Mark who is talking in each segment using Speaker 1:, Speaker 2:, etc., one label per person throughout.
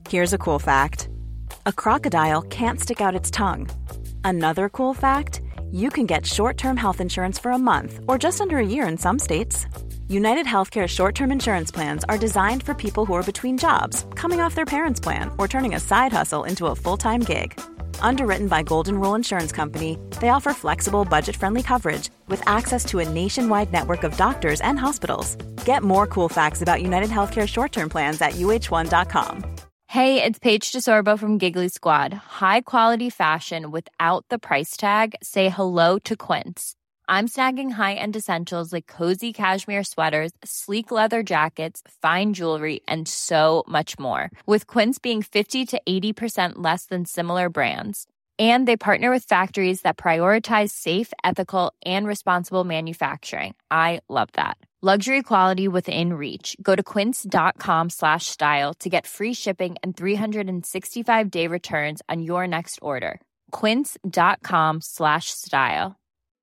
Speaker 1: Here's a cool fact. A crocodile can't stick out its tongue. Another cool fact, you can get short-term health insurance for a month or just under a year in some states. United Healthcare short-term insurance plans are designed for people who are between jobs, coming off their parents' plan, or turning a side hustle into a full-time gig. Underwritten by Golden Rule Insurance Company, they offer flexible, budget-friendly coverage with access to a nationwide network of doctors and hospitals. Get more cool facts about United Healthcare short-term plans at uh1.com.
Speaker 2: Hey, it's Paige DeSorbo from Giggly Squad. High quality fashion without the price tag. Say hello to Quince. I'm snagging high-end essentials like cozy cashmere sweaters, sleek leather jackets, fine jewelry, and so much more. With Quince being 50 to 80% less than similar brands. And they partner with factories that prioritize safe, ethical, and responsible manufacturing. I love that. Luxury quality within reach. Go to quince.com/style to get free shipping and 365-day returns on your next order. Quince.com/style.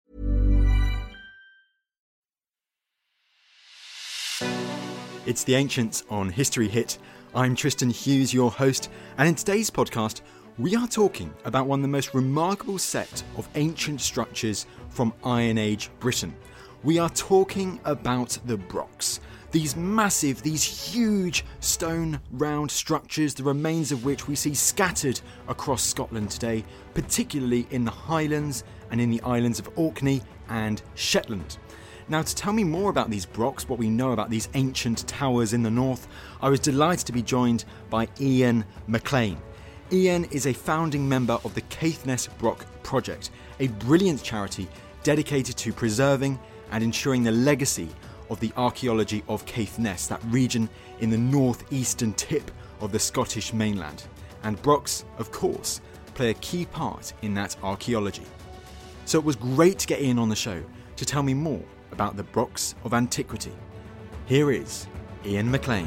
Speaker 3: It's The Ancients on History Hit. I'm Tristan Hughes, your host, and in today's podcast, we are talking about one of the most remarkable set of ancient structures from Iron Age Britain. We are talking about the Brochs. These massive, these huge stone round structures, the remains of which we see scattered across Scotland today, particularly in the Highlands and in the islands of Orkney and Shetland. Now, to tell me more about these Brochs, what we know about these ancient towers in the north, I was delighted to be joined by Ian McLean. Ian is a founding member of the Caithness Broch Project, a brilliant charity dedicated to preserving and ensuring the legacy of the archaeology of Caithness, that region in the northeastern tip of the Scottish mainland. And Brochs, of course, play a key part in that archaeology. So it was great to get Ian on the show to tell me more about the Brochs of antiquity. Here is Ian McLean.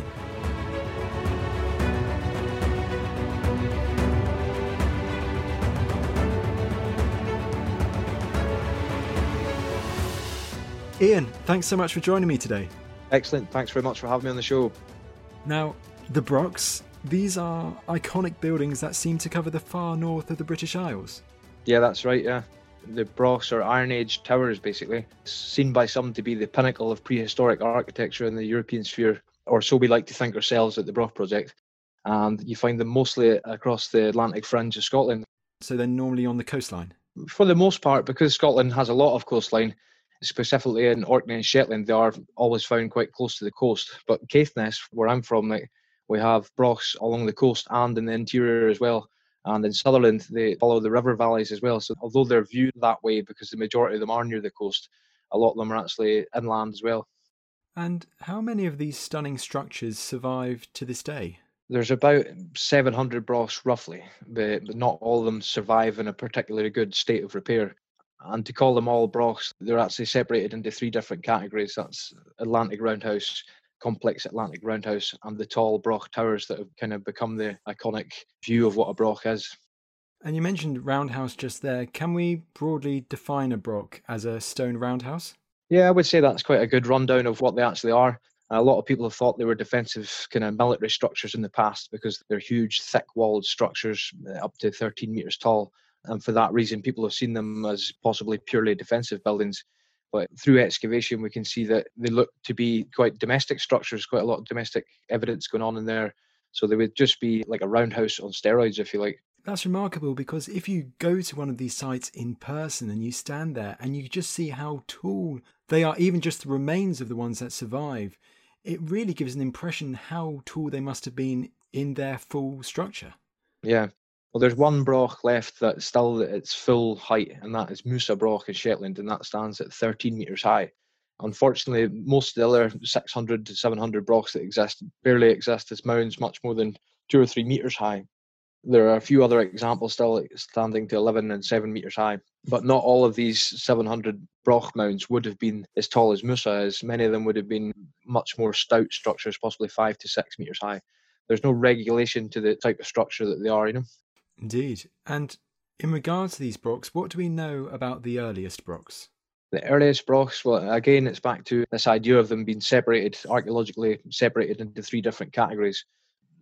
Speaker 3: Ian, thanks so much for joining me today.
Speaker 4: Excellent. Thanks very much for having me on the show.
Speaker 3: Now, the Brochs, these are iconic buildings that seem to cover the far north of the British Isles.
Speaker 4: Yeah, that's right, yeah. The Brochs are Iron Age towers, basically. It's seen by some to be the pinnacle of prehistoric architecture in the European sphere, or so we like to think ourselves at the Broch Project. And you find them mostly across the Atlantic fringe of Scotland.
Speaker 3: So they're normally on the coastline?
Speaker 4: For the most part, because Scotland has a lot of coastline, specifically in Orkney and Shetland, they are always found quite close to the coast. But Caithness, where I'm from, we have Brochs along the coast and in the interior as well. And in Sutherland, they follow the river valleys as well. So although they're viewed that way because the majority of them are near the coast, a lot of them are actually inland as well.
Speaker 3: And how many of these stunning structures survive to this day?
Speaker 4: There's about 700 Brochs roughly, but not all of them survive in a particularly good state of repair. And to call them all Brochs, they're actually separated into three different categories. That's Atlantic Roundhouse, Complex Atlantic Roundhouse, and the tall Broch towers that have kind of become the iconic view of what a Broch is.
Speaker 3: And you mentioned roundhouse just there. Can we broadly define a Broch as a stone roundhouse?
Speaker 4: Yeah, I would say that's quite a good rundown of what they actually are. A lot of people have thought they were defensive kind of military structures in the past because they're huge, thick-walled structures up to 13 metres tall. And for that reason, people have seen them as possibly purely defensive buildings. But through excavation, we can see that they look to be quite domestic structures, quite a lot of domestic evidence going on in there. So they would just be like a roundhouse on steroids, if you like.
Speaker 3: That's remarkable, because if you go to one of these sites in person and you stand there and you just see how tall they are, even just the remains of the ones that survive, it really gives an impression how tall they must have been in their full structure.
Speaker 4: Yeah. Well, there's one Broch left that's still at its full height, and that is Musa Broch in Shetland, and that stands at 13 metres high. Unfortunately, most of the other 600 to 700 Brochs that exist barely exist as mounds much more than 2 or 3 metres high. There are a few other examples still standing to 11 and 7 metres high, but not all of these 700 Broch mounds would have been as tall as Musa is. Many of them would have been much more stout structures, possibly 5 to 6 metres high. There's no regulation to the type of structure that they are,
Speaker 3: Indeed. And in regards to these Brochs, what do we know about the earliest Brochs?
Speaker 4: The earliest Brochs, well, again, it's back to this idea of them being separated, archaeologically separated into 3 different categories.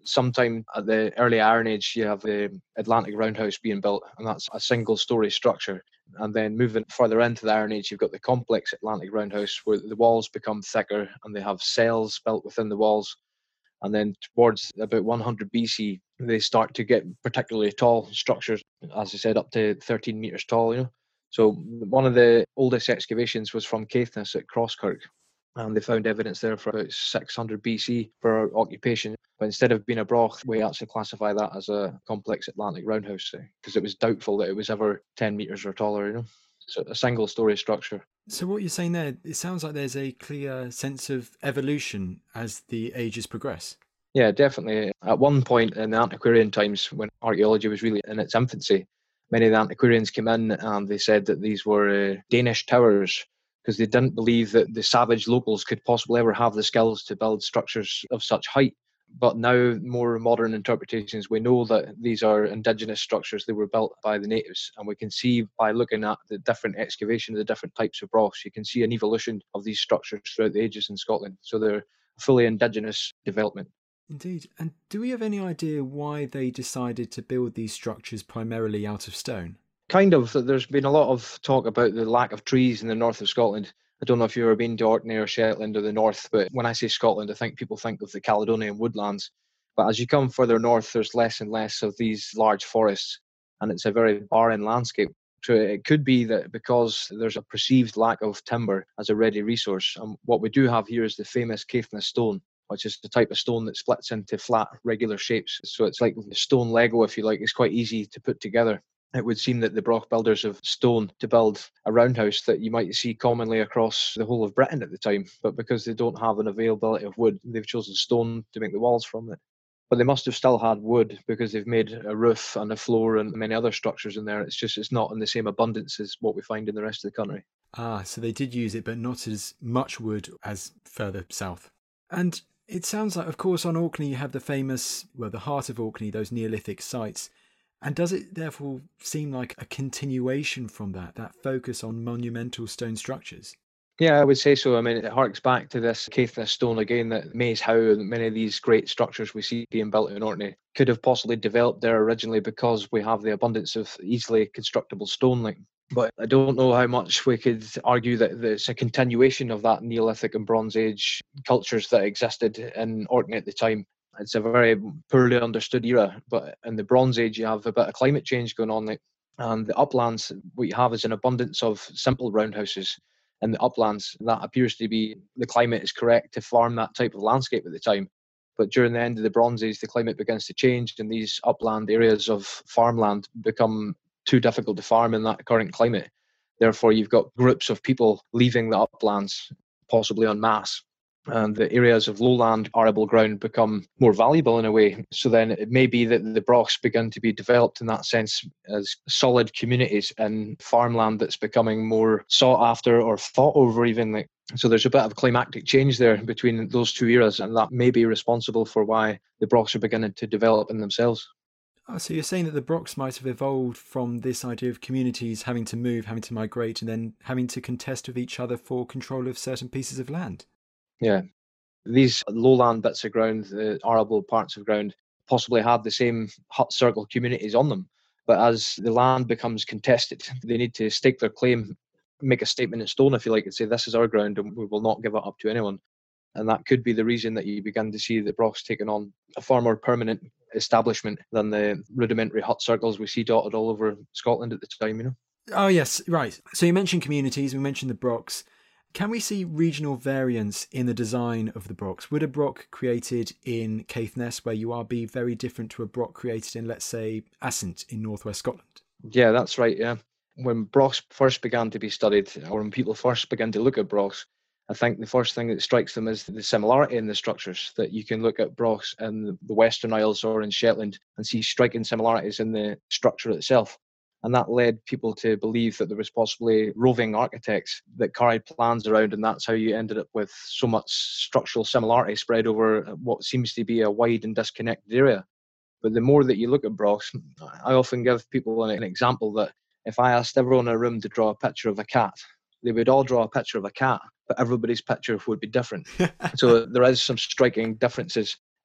Speaker 4: sometime at the early Iron Age, you have the Atlantic Roundhouse being built, and that's a single-storey structure. And then moving further into the Iron Age, you've got the complex Atlantic Roundhouse, where the walls become thicker and they have cells built within the walls. And then towards about 100 BC, they start to get particularly tall structures, as I said, up to 13 metres tall. So one of the oldest excavations was from Caithness at Crosskirk, and they found evidence there for about 600 BC for occupation. But instead of being a broch, we actually classify that as a complex Atlantic roundhouse, because it was doubtful that it was ever 10 metres or taller. So a single-storey structure.
Speaker 3: So what you're saying there, it sounds like there's a clear sense of evolution as the ages progress.
Speaker 4: Yeah, definitely. At one point in the antiquarian times, when archaeology was really in its infancy, many of the antiquarians came in and they said that these were Danish towers, because they didn't believe that the savage locals could possibly ever have the skills to build structures of such height. But now, more modern interpretations, we know that these are indigenous structures. They were built by the natives, and we can see by looking at the different excavations, the different types of brochs, you can see an evolution of these structures throughout the ages in Scotland. So they're a fully indigenous development.
Speaker 3: Indeed. And do we have any idea why they decided to build these structures primarily out of stone?
Speaker 4: Kind of. There's been a lot of talk about the lack of trees in the north of Scotland. I don't know if you've ever been to Orkney or Shetland or the north, but when I say Scotland, I think people think of the Caledonian woodlands. But as you come further north, there's less and less of these large forests, and it's a very barren landscape. So it could be that because there's a perceived lack of timber as a ready resource. And what we do have here is the famous Caithness stone, which is the type of stone that splits into flat, regular shapes. So it's like stone Lego, if you like. It's quite easy to put together. It would seem that the broch builders of stone to build a roundhouse that you might see commonly across the whole of Britain at the time, but because they don't have an availability of wood, they've chosen stone to make the walls from it. But they must have still had wood, because they've made a roof and a floor and many other structures in there. It's not in the same abundance as what we find in the rest of the country.
Speaker 3: So they did use it, but not as much wood as further south. And it sounds like, of course, on Orkney you have the famous, the heart of Orkney, those Neolithic sites. And does it therefore seem like a continuation from that focus on monumental stone structures?
Speaker 4: Yeah, I would say so. I mean, it harks back to this Caithness stone again, that Maze How and many of these great structures we see being built in Orkney could have possibly developed there originally because we have the abundance of easily constructible stone. But I don't know how much we could argue that it's a continuation of that Neolithic and Bronze Age cultures that existed in Orkney at the time. It's a very poorly understood era, but in the Bronze Age you have a bit of climate change going on, and the uplands, what you have is an abundance of simple roundhouses in the uplands. That appears to be the climate is correct to farm that type of landscape at the time. But during the end of the Bronze Age, the climate begins to change, and these upland areas of farmland become too difficult to farm in that current climate. Therefore, you've got groups of people leaving the uplands, possibly en masse. And the areas of lowland arable ground become more valuable in a way. So then it may be that the brochs begin to be developed in that sense as solid communities in farmland that's becoming more sought after or fought over even. So there's a bit of climactic change there between those two eras, and that may be responsible for why the brochs are beginning to develop in themselves.
Speaker 3: So you're saying that the brochs might have evolved from this idea of communities having to move, having to migrate, and then having to contest with each other for control of certain pieces of land?
Speaker 4: Yeah. These lowland bits of ground, the arable parts of ground, possibly had the same hut circle communities on them. But as the land becomes contested, they need to stake their claim, make a statement in stone, if you like, and say, this is our ground and we will not give it up to anyone. And that could be the reason that you begin to see the brochs taking on a far more permanent establishment than the rudimentary hut circles we see dotted all over Scotland at the time,
Speaker 3: Oh, yes, right. So you mentioned communities, we mentioned the brochs. Can we see regional variance in the design of the brochs? Would a broch created in Caithness, where you are, be very different to a broch created in, let's say, Assynt in northwest Scotland?
Speaker 4: Yeah, that's right, yeah. When brochs first began to be studied, or when people first began to look at brochs, I think the first thing that strikes them is the similarity in the structures, that you can look at brochs in the Western Isles or in Shetland and see striking similarities in the structure itself. And that led people to believe that there was possibly roving architects that carried plans around, and that's how you ended up with so much structural similarity spread over what seems to be a wide and disconnected area. But the more that you look at brochs, I often give people an example that if I asked everyone in a room to draw a picture of a cat, they would all draw a picture of a cat, but everybody's picture would be different. So there is some striking differences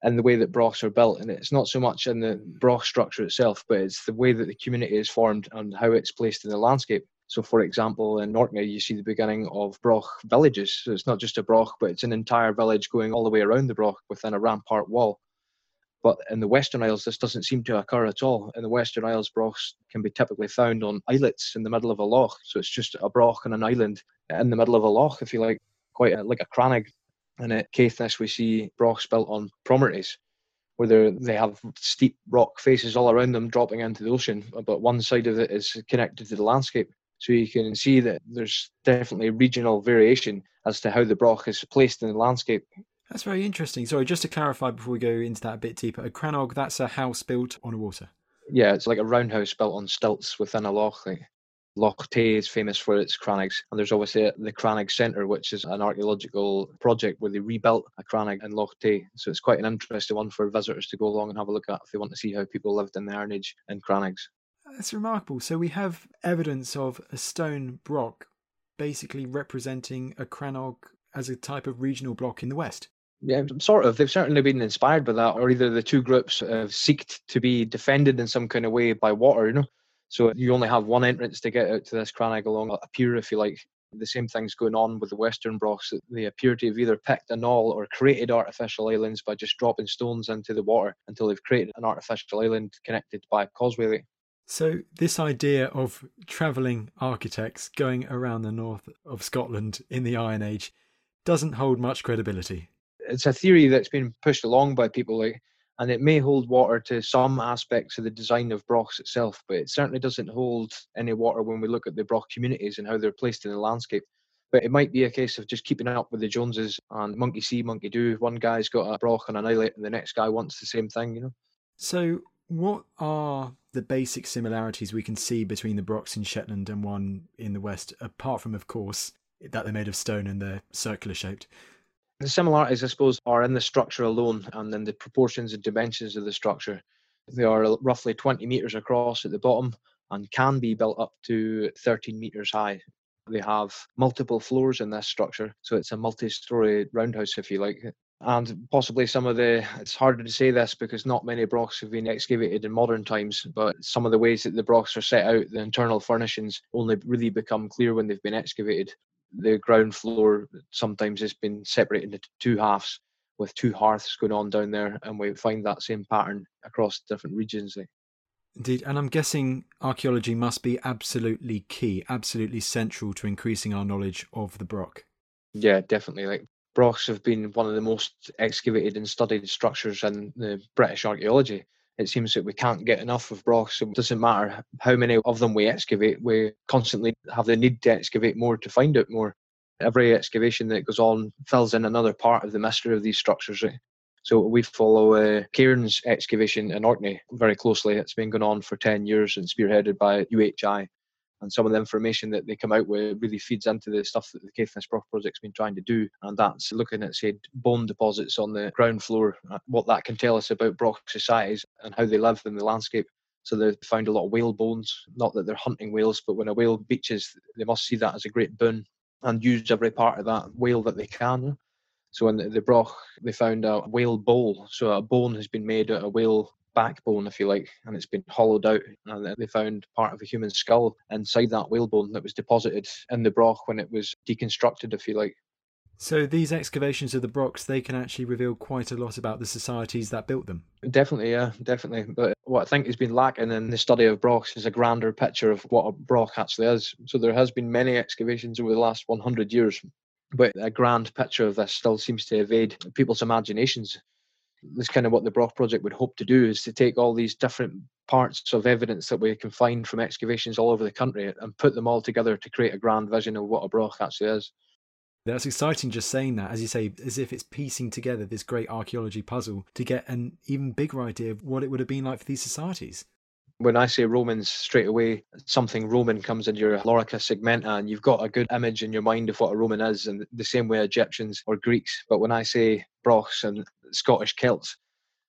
Speaker 4: and the way that brochs are built. And it's not so much in the broch structure itself, but it's the way that the community is formed and how it's placed in the landscape. So, for example, in Orkney, you see the beginning of broch villages. So it's not just a broch, but it's an entire village going all the way around the broch within a rampart wall. But in the Western Isles, this doesn't seem to occur at all. In the Western Isles, brochs can be typically found on islets in the middle of a loch. So it's just a broch on an island in the middle of a loch, if you like, like a crannog. And at Caithness, we see brochs built on promontories, where they have steep rock faces all around them dropping into the ocean, but one side of it is connected to the landscape. So you can see that there's definitely regional variation as to how the broch is placed in the landscape.
Speaker 3: That's very interesting. Sorry, just to clarify before we go into that a bit deeper, a crannog, that's a house built on water?
Speaker 4: Yeah, it's like a roundhouse built on stilts within a loch. Like Loch Tay is famous for its crannogs, and there's obviously the Crannog Centre, which is an archaeological project where they rebuilt a crannog in Loch Tay. So it's quite an interesting one for visitors to go along and have a look at if they want to see how people lived in the Iron Age in crannogs.
Speaker 3: That's remarkable. So we have evidence of a stone broch basically representing a crannog as a type of regional block in the West.
Speaker 4: Yeah, sort of. They've certainly been inspired by that, or either the two groups have seeked to be defended in some kind of way by water, you know. So you only have one entrance to get out to this crannog along a pier, if you like. The same thing's going on with the Western brochs. They appear to have either picked a knoll or created artificial islands by just dropping stones into the water until they've created an artificial island connected by a causeway.
Speaker 3: So this idea of travelling architects going around the north of Scotland in the Iron Age doesn't hold much credibility.
Speaker 4: It's a theory that's been pushed along by people, and it may hold water to some aspects of the design of brochs itself, but it certainly doesn't hold any water when we look at the broch communities and how they're placed in the landscape. But it might be a case of just keeping up with the Joneses and monkey see, monkey do. One guy's got a broch on an islet and the next guy wants the same thing, you know.
Speaker 3: So what are the basic similarities we can see between the brochs in Shetland and one in the West, apart from, of course, that they're made of stone and they're circular shaped?
Speaker 4: The similarities, I suppose, are in the structure alone and then the proportions and dimensions of the structure. They are roughly 20 metres across at the bottom and can be built up to 13 metres high. They have multiple floors in this structure, so it's a multi-storey roundhouse, if you like. And possibly it's harder to say this because not many brochs have been excavated in modern times, but some of the ways that the brochs are set out, the internal furnishings, only really become clear when they've been excavated. The ground floor sometimes has been separated into two halves with two hearths going on down there, and we find that same pattern across different regions.
Speaker 3: Indeed, and I'm guessing archaeology must be absolutely key, absolutely central to increasing our knowledge of the broch.
Speaker 4: Yeah, definitely. Brochs have been one of the most excavated and studied structures in the British archaeology. It seems that we can't get enough of brochs. It doesn't matter how many of them we excavate, we constantly have the need to excavate more to find out more. Every excavation that goes on fills in another part of the mystery of these structures. So we follow Cairns excavation in Orkney very closely. It's been going on for 10 years and spearheaded by UHI. And some of the information that they come out with really feeds into the stuff that the Caithness Broch Project's been trying to do. And that's looking at, say, bone deposits on the ground floor, what that can tell us about broch societies and how they live in the landscape. So they've found a lot of whale bones, not that they're hunting whales, but when a whale beaches, they must see that as a great boon and use every part of that whale that they can. So in the broch, they found a whale bowl. So a bone has been made out of whale backbone, if you like, and it's been hollowed out, and they found part of a human skull inside that whalebone that was deposited in the broch when it was deconstructed, if you like.
Speaker 3: So these excavations of the brochs, they can actually reveal quite a lot about the societies that built them.
Speaker 4: Definitely, yeah, definitely. But what I think has been lacking in the study of brochs is a grander picture of what a broch actually is. So there has been many excavations over the last 100 years, but a grand picture of this still seems to evade people's imaginations. That's kind of what the Broch Project would hope to do, is to take all these different parts of evidence that we can find from excavations all over the country and put them all together to create a grand vision of what a broch actually is.
Speaker 3: That's exciting just saying that, as you say, as if it's piecing together this great archaeology puzzle to get an even bigger idea of what it would have been like for these societies.
Speaker 4: When I say Romans, straight away, something Roman comes into your lorica segmenta, and you've got a good image in your mind of what a Roman is, and the same way Egyptians or Greeks. But when I say brochs and Scottish Celts,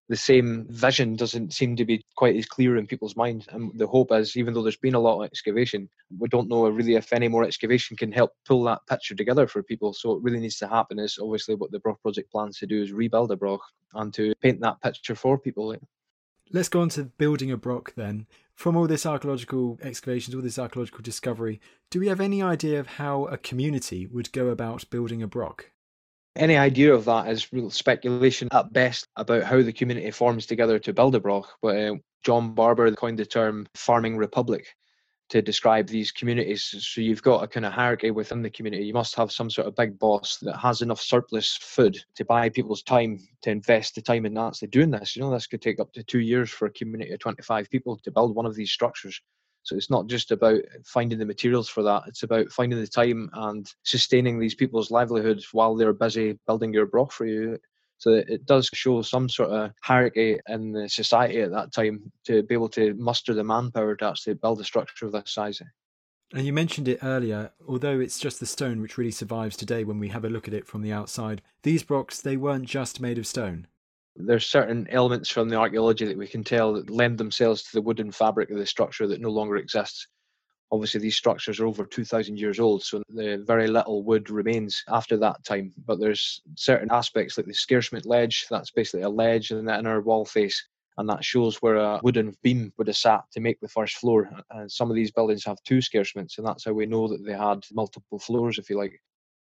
Speaker 4: the same vision doesn't seem to be quite as clear in people's minds. And the hope is, even though there's been a lot of excavation, we don't know really if any more excavation can help pull that picture together for people. So what really needs to happen is, obviously what the Broch project plans to do is rebuild a Broch and to paint that picture for people.
Speaker 3: Let's go on to building a Broch then. From all this archaeological excavations, all this archaeological discovery, do we have any idea of how a community would go about building a Broch?
Speaker 4: Any idea of that is real speculation at best about how the community forms together to build a Broch. But John Barber coined the term farming republic to describe these communities. So you've got a kind of hierarchy within the community. You must have some sort of big boss that has enough surplus food to buy people's time, to invest the time in actually doing this. This could take up to 2 years for a community of 25 people to build one of these structures. So it's not just about finding the materials for that, it's about finding the time and sustaining these people's livelihoods while they're busy building your Broch for you. So it does show some sort of hierarchy in the society at that time to be able to muster the manpower to actually build a structure of this size.
Speaker 3: And you mentioned it earlier, although it's just the stone which really survives today when we have a look at it from the outside, these Brochs, they weren't just made of stone.
Speaker 4: There's certain elements from the archaeology that we can tell that lend themselves to the wooden fabric of the structure that no longer exists. Obviously, these structures are over 2,000 years old, so very little wood remains after that time. But there's certain aspects like the scarcement ledge, that's basically a ledge in the inner wall face, and that shows where a wooden beam would have sat to make the first floor. And some of these buildings have 2 scarcements, and that's how we know that they had multiple floors, if you like.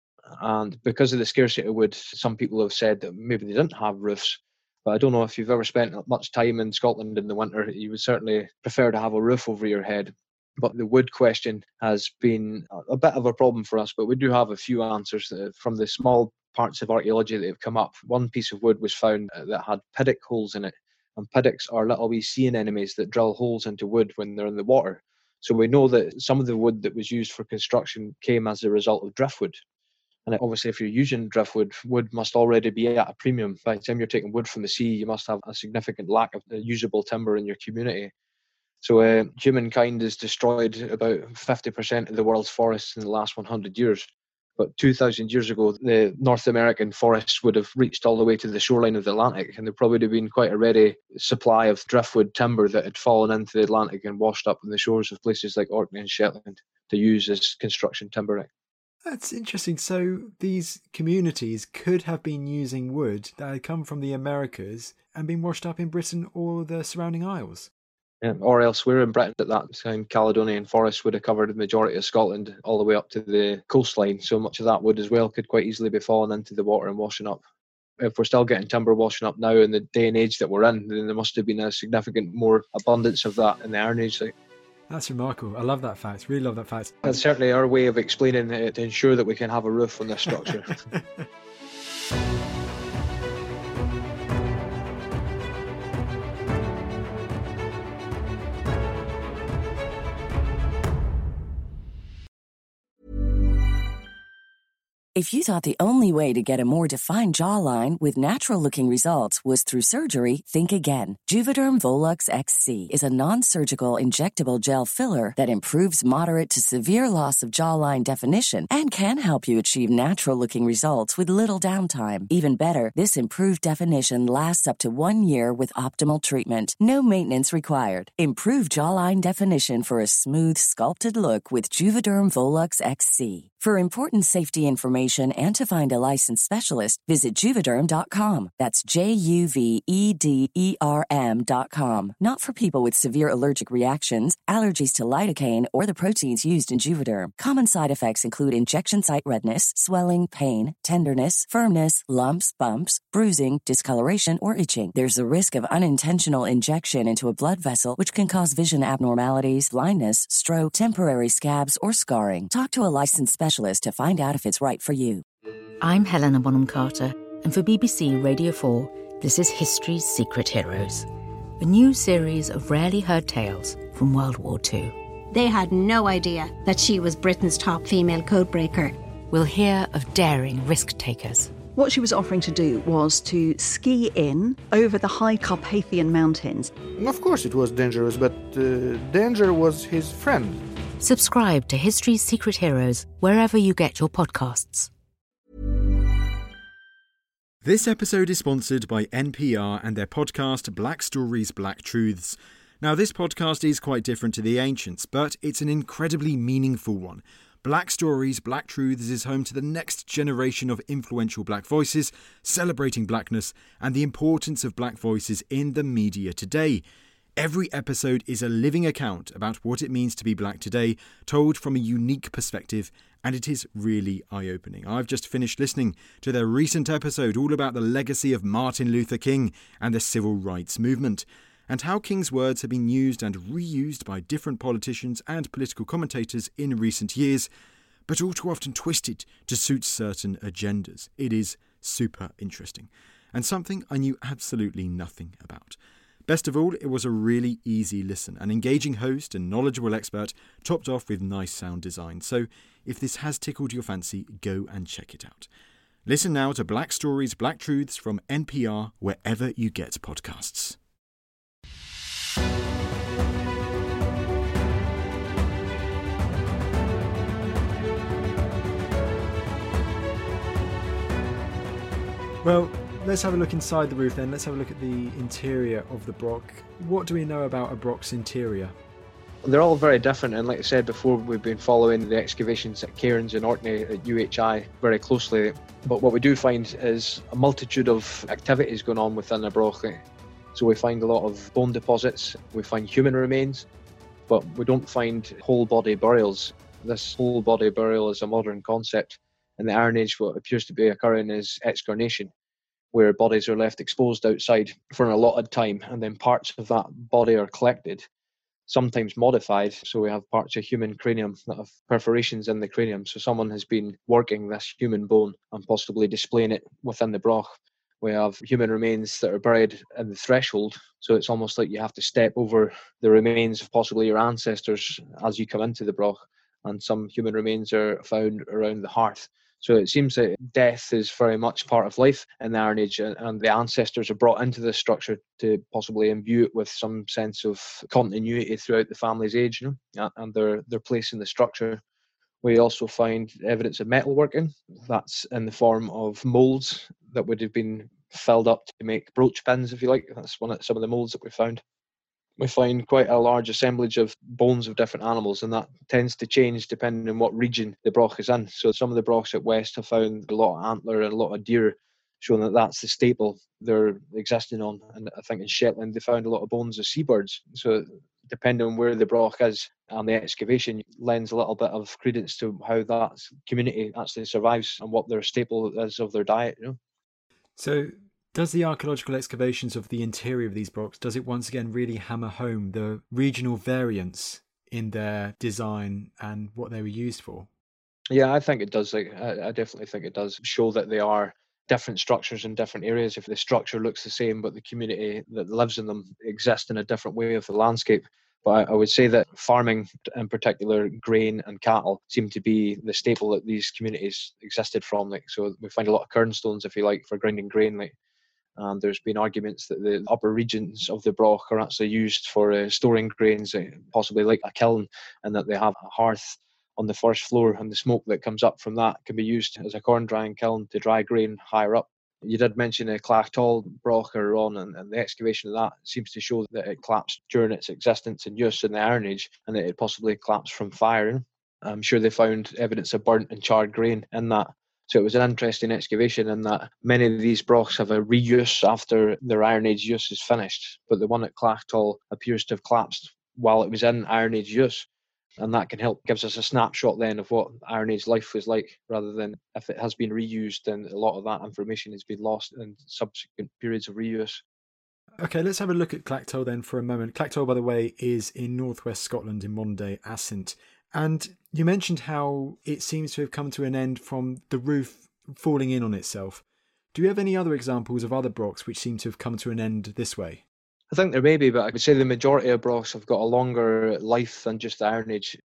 Speaker 4: And because of the scarcity of wood, some people have said that maybe they didn't have roofs. But I don't know if you've ever spent much time in Scotland in the winter, you would certainly prefer to have a roof over your head. But the wood question has been a bit of a problem for us, but we do have a few answers from the small parts of archaeology that have come up. One piece of wood was found that had piddock holes in it, and piddocks are little wee sea anemones that drill holes into wood when they're in the water. So we know that some of the wood that was used for construction came as a result of driftwood. And obviously, if you're using driftwood, wood must already be at a premium. By the time you're taking wood from the sea, you must have a significant lack of usable timber in your community. So humankind has destroyed about 50% of the world's forests in the last 100 years. But 2,000 years ago, the North American forests would have reached all the way to the shoreline of the Atlantic, and there probably would have been quite a ready supply of driftwood timber that had fallen into the Atlantic and washed up on the shores of places like Orkney and Shetland to use as construction timber.
Speaker 3: That's interesting. So these communities could have been using wood that had come from the Americas and been washed up in Britain or the surrounding isles.
Speaker 4: Yeah, or elsewhere in Britain at that time. Caledonian forests would have covered the majority of Scotland all the way up to the coastline. So much of that wood as well could quite easily be falling into the water and washing up. If we're still getting timber washing up now in the day and age that we're in, then there must have been a significant more abundance of that in the Iron Age.
Speaker 3: That's remarkable. I love that fact. Really love that fact.
Speaker 4: That's certainly our way of explaining it to ensure that we can have a roof on this structure.
Speaker 5: If you thought the only way to get a more defined jawline with natural-looking results was through surgery, think again. Juvederm Volux XC is a non-surgical injectable gel filler that improves moderate to severe loss of jawline definition and can help you achieve natural-looking results with little downtime. Even better, this improved definition lasts up to 1 year with optimal treatment. No maintenance required. Improve jawline definition for a smooth, sculpted look with Juvederm Volux XC. For important safety information and to find a licensed specialist, visit Juvederm.com. That's JUVEDERM.com. Not for people with severe allergic reactions, allergies to lidocaine, or the proteins used in Juvederm. Common side effects include injection site redness, swelling, pain, tenderness, firmness, lumps, bumps, bruising, discoloration, or itching. There's a risk of unintentional injection into a blood vessel, which can cause vision abnormalities, blindness, stroke, temporary scabs, or scarring. Talk to a licensed specialist to find out if it's right for you.
Speaker 6: I'm Helena Bonham Carter, and for BBC Radio 4, this is History's Secret Heroes, a new series of rarely heard tales from World War II.
Speaker 7: They had no idea that she was Britain's top female codebreaker.
Speaker 6: We'll hear of daring risk-takers.
Speaker 8: What she was offering to do was to ski in over the high Carpathian mountains.
Speaker 9: Of course it was dangerous, but danger was his friend.
Speaker 6: Subscribe to History's Secret Heroes wherever you get your podcasts.
Speaker 3: This episode is sponsored by NPR and their podcast Black Stories, Black Truths. Now, this podcast is quite different to the Ancients, but it's an incredibly meaningful one. Black Stories, Black Truths is home to the next generation of influential black voices, celebrating blackness and the importance of black voices in the media today. Every episode is a living account about what it means to be black today, told from a unique perspective, and it is really eye-opening. I've just finished listening to their recent episode all about the legacy of Martin Luther King and the civil rights movement, and how King's words have been used and reused by different politicians and political commentators in recent years, but all too often twisted to suit certain agendas. It is super interesting, and something I knew absolutely nothing about. Best of all, it was a really easy listen, an engaging host and knowledgeable expert, topped off with nice sound design. So if this has tickled your fancy, go and check it out. Listen now to Black Stories, Black Truths from NPR, wherever you get podcasts. Well, let's have a look inside the roof then. Let's have a look at the interior of the Broch. What do we know about a Broch's interior?
Speaker 4: They're all very different, and like I said before, we've been following the excavations at Cairns and Orkney at UHI very closely. But what we do find is a multitude of activities going on within the Broch. So we find a lot of bone deposits, we find human remains, but we don't find whole body burials. This whole body burial is a modern concept. In the Iron Age, what appears to be occurring is excarnation, where bodies are left exposed outside for an allotted time, and then parts of that body are collected, sometimes modified. So we have parts of human cranium that have perforations in the cranium. So someone has been working this human bone and possibly displaying it within the Broch. We have human remains that are buried in the threshold. So it's almost like you have to step over the remains of possibly your ancestors as you come into the Broch. And some human remains are found around the hearth. So it seems that death is very much part of life in the Iron Age, and the ancestors are brought into this structure to possibly imbue it with some sense of continuity throughout the family's age, and their place in the structure. We also find evidence of metalworking. That's in the form of moulds that would have been filled up to make brooch pins, if you like. That's some of the moulds that we found. We find quite a large assemblage of bones of different animals, and that tends to change depending on what region the Broch is in. So some of the Brochs at West have found a lot of antler and a lot of deer, showing that that's the staple they're existing on. And I think in Shetland they found a lot of bones of seabirds. So depending on where the Broch is and the excavation lends a little bit of credence to how that community actually survives and what their staple is of their diet.
Speaker 3: So does the archaeological excavations of the interior of these Brochs, does it once again really hammer home the regional variance in their design and what they were used for?
Speaker 4: Yeah, I think it does. I definitely think it does show that they are different structures in different areas. If the structure looks the same, but the community that lives in them exists in a different way of the landscape. But I would say that farming, in particular grain and cattle, seem to be the staple that these communities existed from. So we find a lot of kernstones, if you like, for grinding grain. And there's been arguments that the upper regions of the Broch are actually used for storing grains, possibly like a kiln, and that they have a hearth on the first floor, and the smoke that comes up from that can be used as a corn drying kiln to dry grain higher up. You did mention a Clachtall Broch earlier on, and the excavation of that seems to show that it collapsed during its existence and use in the Iron Age, and that it possibly collapsed from fire. I'm sure they found evidence of burnt and charred grain in that. So it was an interesting excavation in that many of these Brochs have a reuse after their Iron Age use is finished, but the one at Clachtall appears to have collapsed while it was in Iron Age use. And that gives us a snapshot then of what Iron Age life was like, rather than if it has been reused, then a lot of that information has been lost in subsequent periods of reuse.
Speaker 3: Okay, let's have a look at Clachtall then for a moment. Clachtall, by the way, is in northwest Scotland in modern-day Assynt. And you mentioned how it seems to have come to an end from the roof falling in on itself. Do you have any other examples of other Brochs which seem to have come to an end this way?
Speaker 4: I think there may be, but I would say the majority of Brochs have got a longer life than just the Iron Age.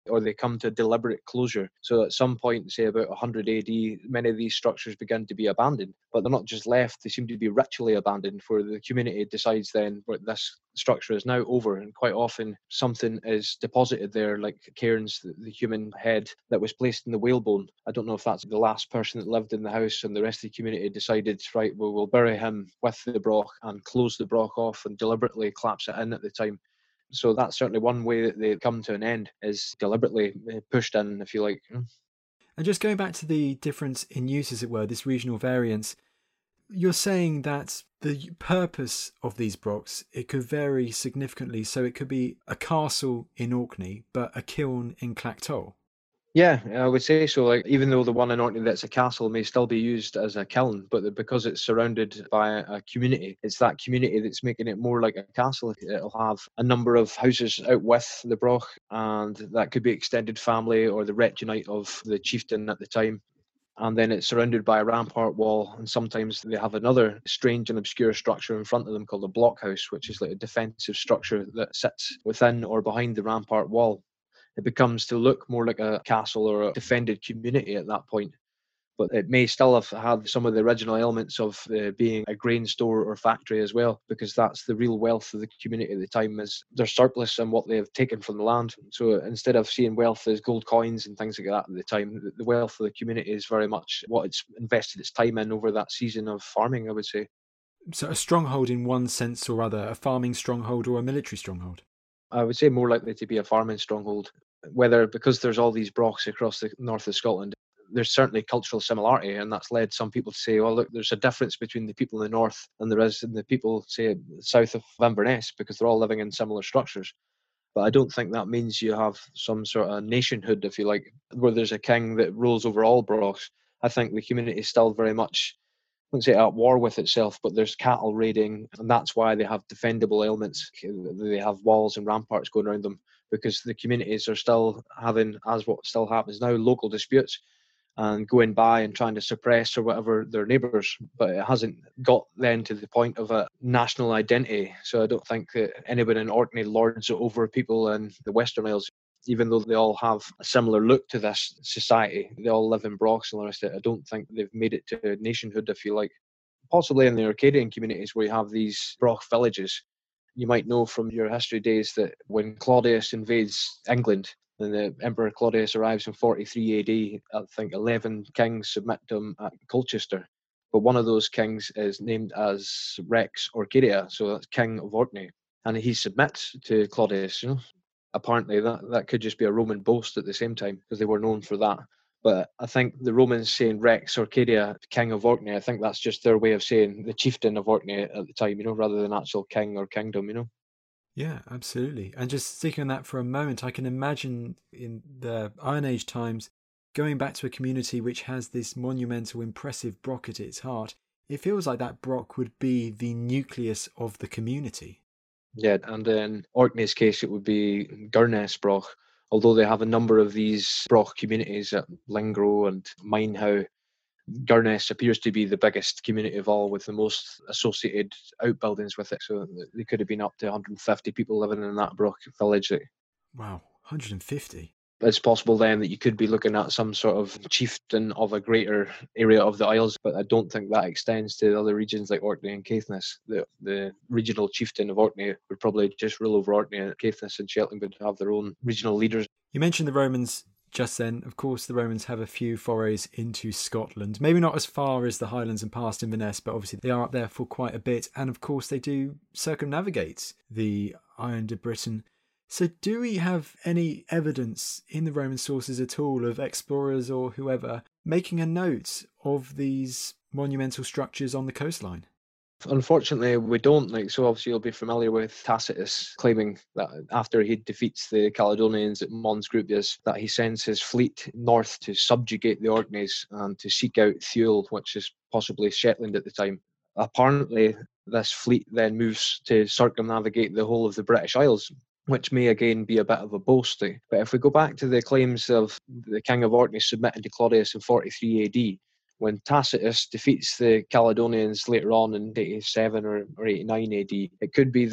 Speaker 4: or they come to deliberate closure. So at some point, say about 100 AD, many of these structures begin to be abandoned, but they're not just left, they seem to be ritually abandoned, where the community decides then that this structure is now over, and quite often something is deposited there, like cairns, the human head that was placed in the whalebone. I don't know if that's the last person that lived in the house, and the rest of the community decided, right, well, we'll bury him with the broch and close the broch off and deliberately collapse it in at the time. So that's certainly one way that they come to an end, is deliberately pushed in, if you like.
Speaker 3: And just going back to the difference in use, as it were, this regional variance, you're saying that the purpose of these brochs, it could vary significantly. So it could be a castle in Orkney, but a kiln in Clactol.
Speaker 4: Yeah, I would say so. Like, even though the one in Orkney that's a castle may still be used as a kiln, but because it's surrounded by a community, it's that community that's making it more like a castle. It'll have a number of houses out with the broch, and that could be extended family or the retinite of the chieftain at the time. And then it's surrounded by a rampart wall, and sometimes they have another strange and obscure structure in front of them called a blockhouse, which is like a defensive structure that sits within or behind the rampart wall. It becomes to look more like a castle or a defended community at that point. But it may still have had some of the original elements of being a grain store or factory as well, because that's the real wealth of the community at the time, is their surplus and what they have taken from the land. So instead of seeing wealth as gold coins and things like that at the time, the wealth of the community is very much what it's invested its time in over that season of farming, I would say.
Speaker 3: So a stronghold in one sense or other, a farming stronghold or a military stronghold?
Speaker 4: I would say more likely to be a farming stronghold. Whether, because there's all these brochs across the north of Scotland, there's certainly cultural similarity, and that's led some people to say, well, look, there's a difference between the people in the north and there is in the people, say, south of Inverness, because they're all living in similar structures. But I don't think that means you have some sort of nationhood, if you like, where there's a king that rules over all brochs. I think the community is still very much, I wouldn't say at war with itself, but there's cattle raiding, and that's why they have defendable elements. They have walls and ramparts going around them, because the communities are still having, as what still happens now, local disputes and going by and trying to suppress or whatever their neighbours. But it hasn't got then to the point of a national identity. So I don't think that anybody in Orkney lords it over people in the Western Isles, even though they all have a similar look to this society. They all live in brochs and the rest of it. I don't think they've made it to nationhood, if you like. Possibly in the Arcadian communities where you have these broch villages. You might know from your history days that when Claudius invades England, and the Emperor Claudius arrives in 43 AD, I think 11 kings submit to him at Colchester. But one of those kings is named as Rex Orcadia, so that's King of Orkney. And he submits to Claudius. Apparently that could just be a Roman boast at the same time, because they were known for that. But I think the Romans saying Rex Orcadia, King of Orkney, I think that's just their way of saying the chieftain of Orkney at the time, rather than actual king or kingdom,
Speaker 3: Yeah, absolutely. And just sticking on that for a moment, I can imagine in the Iron Age times, going back to a community which has this monumental, impressive broch at its heart, it feels like that broch would be the nucleus of the community.
Speaker 4: Yeah, and in Orkney's case, it would be Gurness broch. Although they have a number of these broch communities at Lingro and Minehow, Gurness appears to be the biggest community of all, with the most associated outbuildings with it. So they could have been up to 150 people living in that broch village.
Speaker 3: Wow, 150?
Speaker 4: It's possible then that you could be looking at some sort of chieftain of a greater area of the Isles, but I don't think that extends to the other regions like Orkney and Caithness. The regional chieftain of Orkney would probably just rule over Orkney, and Caithness and Shetland would have their own regional leaders.
Speaker 3: You mentioned the Romans just then. Of course, the Romans have a few forays into Scotland. Maybe not as far as the Highlands and past Inverness, but obviously they are up there for quite a bit. And of course, they do circumnavigate the Island of Britain. So do we have any evidence in the Roman sources at all of explorers or whoever making a note of these monumental structures on the coastline?
Speaker 4: Unfortunately, we don't. So obviously you'll be familiar with Tacitus claiming that after he defeats the Caledonians at Mons Groupius, that he sends his fleet north to subjugate the Orkneys and to seek out Thule, which is possibly Shetland at the time. Apparently, this fleet then moves to circumnavigate the whole of the British Isles, which may again be a bit of a boast. But if we go back to the claims of the King of Orkney submitting to Claudius in 43 AD, when Tacitus defeats the Caledonians later on in 87 or 89 AD, it could be that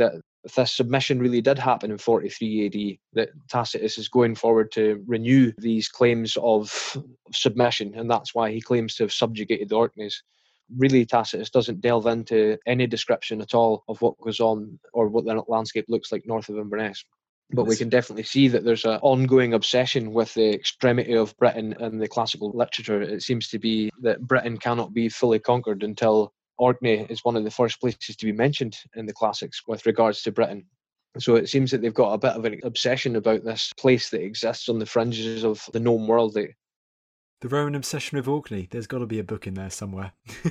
Speaker 4: if this submission really did happen in 43 AD, that Tacitus is going forward to renew these claims of submission, and that's why he claims to have subjugated the Orkneys. Really, Tacitus doesn't delve into any description at all of what goes on or what the landscape looks like north of Inverness. But we can definitely see that there's an ongoing obsession with the extremity of Britain in the classical literature. It seems to be that Britain cannot be fully conquered until Orkney is one of the first places to be mentioned in the classics with regards to Britain. So it seems that they've got a bit of an obsession about this place that exists on the fringes of the known world.
Speaker 3: The Roman obsession with Orkney. There's got to be a book in there somewhere.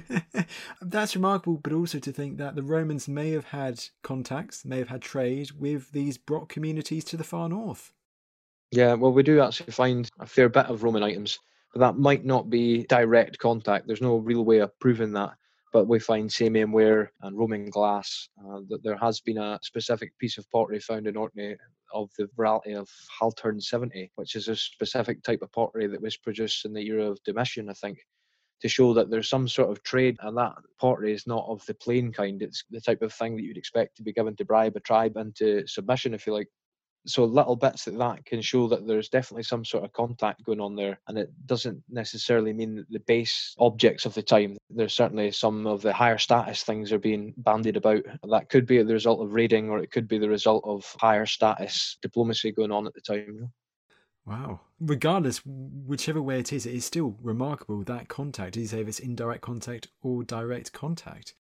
Speaker 3: That's remarkable, but also to think that the Romans may have had contacts, may have had trade with these Brock communities to the far north.
Speaker 4: Yeah, well, we do actually find a fair bit of Roman items, but that might not be direct contact. There's no real way of proving that. But we find Samian ware and Roman glass, that there has been a specific piece of pottery found in Orkney of the variety of Haltern 70, which is a specific type of pottery that was produced in the era of Domitian, I think, to show that there's some sort of trade, and that pottery is not of the plain kind. It's the type of thing that you'd expect to be given to bribe a tribe into submission, if you like. So little bits like that can show that there's definitely some sort of contact going on there, and it doesn't necessarily mean that the base objects of the time. There's certainly some of the higher status things are being bandied about. That could be the result of raiding, or it could be the result of higher status diplomacy going on at the time.
Speaker 3: Wow. Regardless, whichever way it is still remarkable, that contact. Did you say if it's indirect contact or direct contact?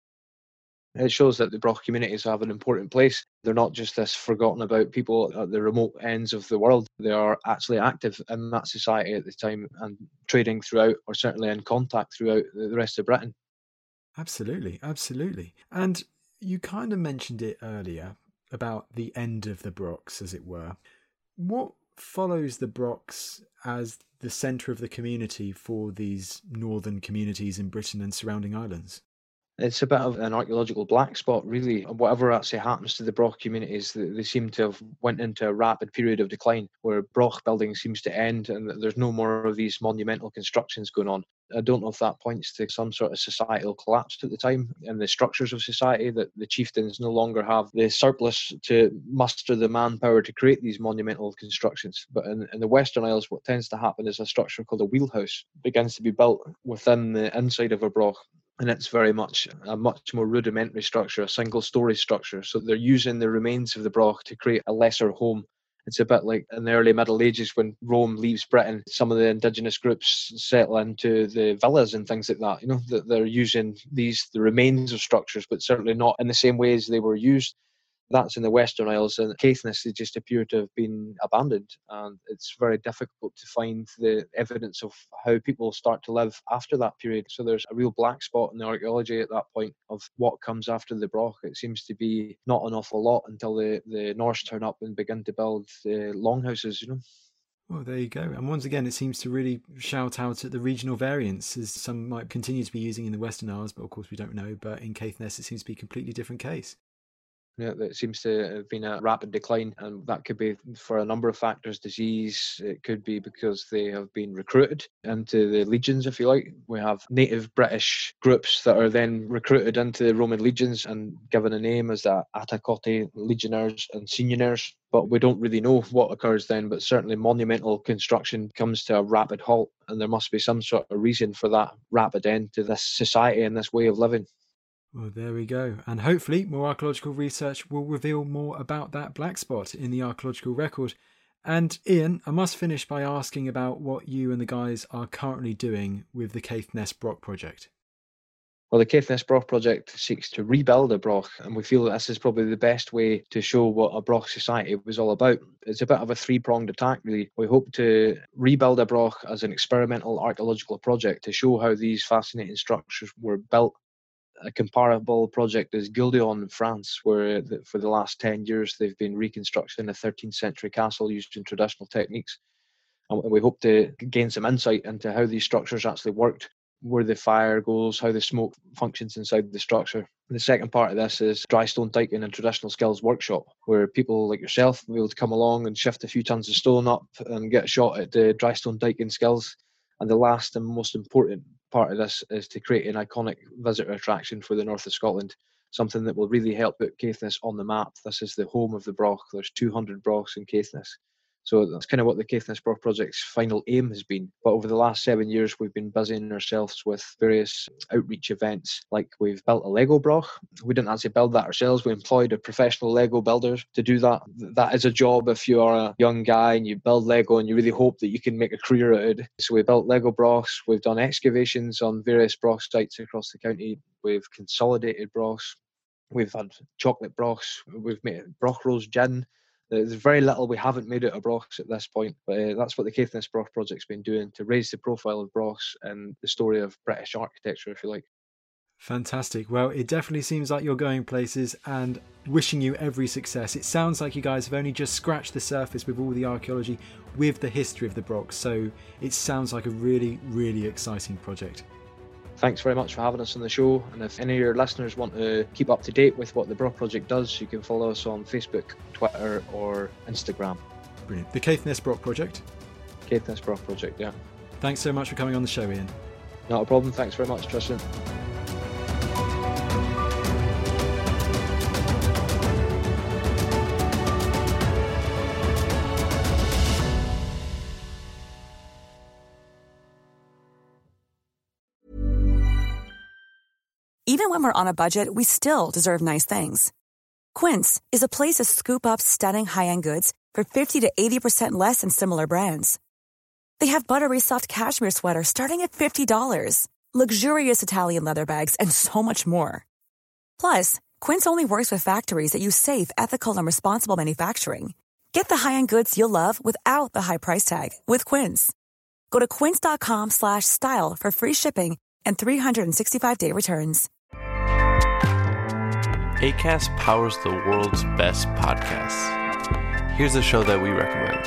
Speaker 4: It shows that the Brock communities have an important place. They're not just this forgotten about people at the remote ends of the world. They are actually active in that society at the time and trading throughout, or certainly in contact throughout the rest of Britain.
Speaker 3: Absolutely, absolutely. And you kind of mentioned it earlier about the end of the Brocks, as it were. What follows the Brocks as the centre of the community for these northern communities in Britain and surrounding islands?
Speaker 4: It's a bit of an archaeological black spot, really. Whatever actually happens to the Broch communities, they seem to have went into a rapid period of decline where Broch building seems to end and there's no more of these monumental constructions going on. I don't know if that points to some sort of societal collapse at the time in the structures of society, that the chieftains no longer have the surplus to muster the manpower to create these monumental constructions. But in the Western Isles, what tends to happen is a structure called a wheelhouse begins to be built within the inside of a Broch. And it's very much a much more rudimentary structure, a single-story structure. So they're using the remains of the Broch to create a lesser home. It's a bit like in the early Middle Ages when Rome leaves Britain, some of the indigenous groups settle into the villas and things like that. You know, that they're using the remains of structures, but certainly not in the same way as they were used. That's in the Western Isles, and Caithness, they just appear to have been abandoned, and it's very difficult to find the evidence of how people start to live after that period. So there's a real black spot in the archaeology at that point of what comes after the Broch. It seems to be not an awful lot until the Norse turn up and begin to build the longhouses, you know.
Speaker 3: Well, there you go. And once again, it seems to really shout out at the regional variance, as some might continue to be using in the Western Isles, but of course we don't know. But in Caithness, it seems to be a completely different case.
Speaker 4: Yeah, it seems to have been a rapid decline, and that could be for a number of factors. Disease, it could be because they have been recruited into the legions, if you like. We have native British groups that are then recruited into the Roman legions and given a name as the Attacotti legionaries and Signonaires. But we don't really know what occurs then, but certainly monumental construction comes to a rapid halt, and there must be some sort of reason for that rapid end to this society and this way of living.
Speaker 3: Well, there we go. And hopefully more archaeological research will reveal more about that black spot in the archaeological record. And Ian, I must finish by asking about what you and the guys are currently doing with the Caithness Broch project.
Speaker 4: Well, the Caithness Broch project seeks to rebuild a Broch, and we feel that this is probably the best way to show what a Broch society was all about. It's a bit of a three-pronged attack, really. We hope to rebuild a Broch as an experimental archaeological project to show how these fascinating structures were built. A comparable project is Gildeon in France, where for the last 10 years they've been reconstructing a 13th century castle using traditional techniques. And we hope to gain some insight into how these structures actually worked, where the fire goes, how the smoke functions inside the structure. The second part of this is Dry Stone Dyking and Traditional Skills Workshop, where people like yourself will be able to come along and shift a few tons of stone up and get a shot at the dry stone dyking skills. And the last and most important part of this is to create an iconic visitor attraction for the north of Scotland. something that will really help put Caithness on the map. This is the home of the broch. There's 200 brochs in Caithness. So that's kind of what the Caithness Broch Project's final aim has been. But over the last 7 years, we've been busying ourselves with various outreach events. Like we've built a Lego broch. We didn't actually build that ourselves. We employed a professional Lego builder to do that. That is a job if you are a young guy and you build Lego and you really hope that you can make a career out of it. So we built Lego brochs. We've done excavations on various broch sites across the county. We've consolidated brochs. We've had chocolate brochs. We've made broch rose gin. There's very little we haven't made out of brochs at this point, but that's what the Caithness Broch Project's been doing, to raise the profile of brochs and the story of British architecture, if you like.
Speaker 3: Fantastic. Well, it definitely seems like you're going places, and wishing you every success. It sounds like you guys have only just scratched the surface with all the archaeology, with the history of the broch, so it sounds like a really, really exciting project.
Speaker 4: Thanks very much for having us on the show, and if any of your listeners want to keep up to date with what the Broch Project does, you can follow us on Facebook, Twitter or Instagram.
Speaker 3: Brilliant. The Caithness Broch Project?
Speaker 4: Caithness Broch Project, yeah.
Speaker 3: Thanks so much for coming on the show, Ian.
Speaker 4: Not a problem. Thanks very much, Tristan.
Speaker 10: Even when we're on a budget, we still deserve nice things. Quince is a place to scoop up stunning high-end goods for 50 to 80% less than similar brands. They have buttery soft cashmere sweaters starting at $50, luxurious Italian leather bags, and so much more. Plus, Quince only works with factories that use safe, ethical, and responsible manufacturing. Get the high-end goods you'll love without the high price tag with Quince. Go to quince.com/style for free shipping and 365-day returns.
Speaker 11: Acast powers the world's best podcasts. Here's a show that we recommend.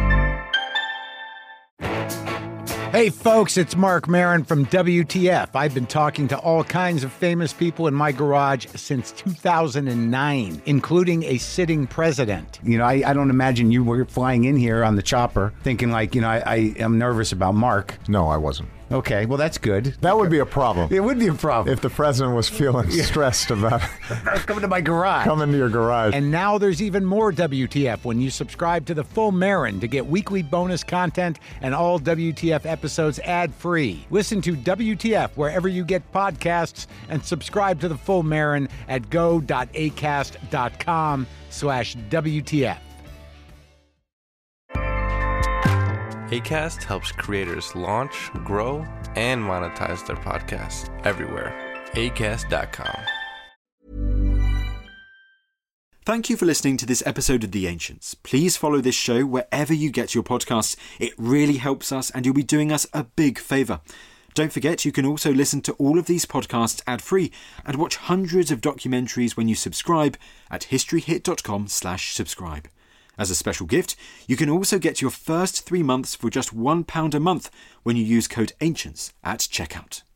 Speaker 12: Hey folks, it's Mark Maron from WTF. I've been talking to all kinds of famous people in my garage since 2009, including a sitting president. You know, I don't imagine you were flying in here on the chopper thinking like, I am nervous about Mark.
Speaker 13: No, I wasn't.
Speaker 12: Okay, well, that's good.
Speaker 13: That would be a problem.
Speaker 12: It would be a problem.
Speaker 13: If the president was feeling stressed about
Speaker 12: coming to my garage.
Speaker 13: Coming to your garage.
Speaker 12: And now there's even more WTF when you subscribe to the Full Marin to get weekly bonus content and all WTF episodes ad-free. Listen to WTF wherever you get podcasts and subscribe to the Full Marin at go.acast.com/WTF.
Speaker 11: Acast helps creators launch, grow, and monetize their podcasts everywhere. Acast.com.
Speaker 3: Thank you for listening to this episode of The Ancients. Please follow this show wherever you get your podcasts. It really helps us, and you'll be doing us a big favour. Don't forget, you can also listen to all of these podcasts ad-free and watch hundreds of documentaries when you subscribe at historyhit.com/subscribe. As a special gift, you can also get your first 3 months for just £1 a month when you use code ANCIENTS at checkout.